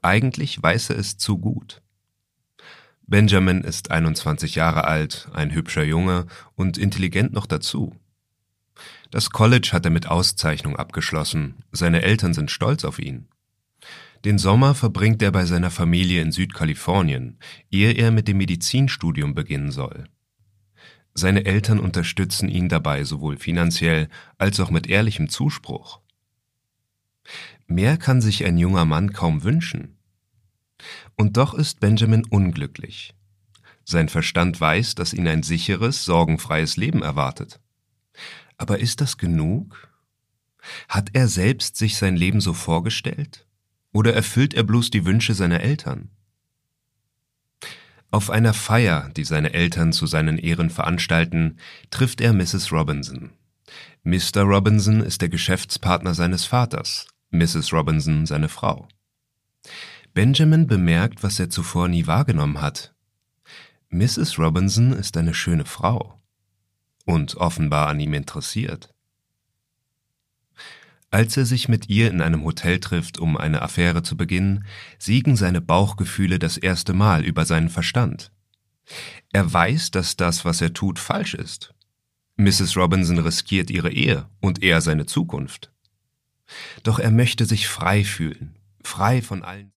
eigentlich weiß er es zu gut. Benjamin ist 21 Jahre alt, ein hübscher Junge und intelligent noch dazu. Das College hat er mit Auszeichnung abgeschlossen, seine Eltern sind stolz auf ihn. Den Sommer verbringt er bei seiner Familie in Südkalifornien, ehe er mit dem Medizinstudium beginnen soll. Seine Eltern unterstützen ihn dabei sowohl finanziell als auch mit ehrlichem Zuspruch. Mehr kann sich ein junger Mann kaum wünschen. Und doch ist Benjamin unglücklich. Sein Verstand weiß, dass ihn ein sicheres, sorgenfreies Leben erwartet. Aber ist das genug? Hat er selbst sich sein Leben so vorgestellt? Oder erfüllt er bloß die Wünsche seiner Eltern? Auf einer Feier, die seine Eltern zu seinen Ehren veranstalten, trifft er Mrs. Robinson. Mr. Robinson ist der Geschäftspartner seines Vaters, Mrs. Robinson seine Frau. Benjamin bemerkt, was er zuvor nie wahrgenommen hat. Mrs. Robinson ist eine schöne Frau und offenbar an ihm interessiert. Als er sich mit ihr in einem Hotel trifft, um eine Affäre zu beginnen, siegen seine Bauchgefühle das erste Mal über seinen Verstand. Er weiß, dass das, was er tut, falsch ist. Mrs. Robinson riskiert ihre Ehe und er seine Zukunft. Doch er möchte sich frei fühlen, frei von allen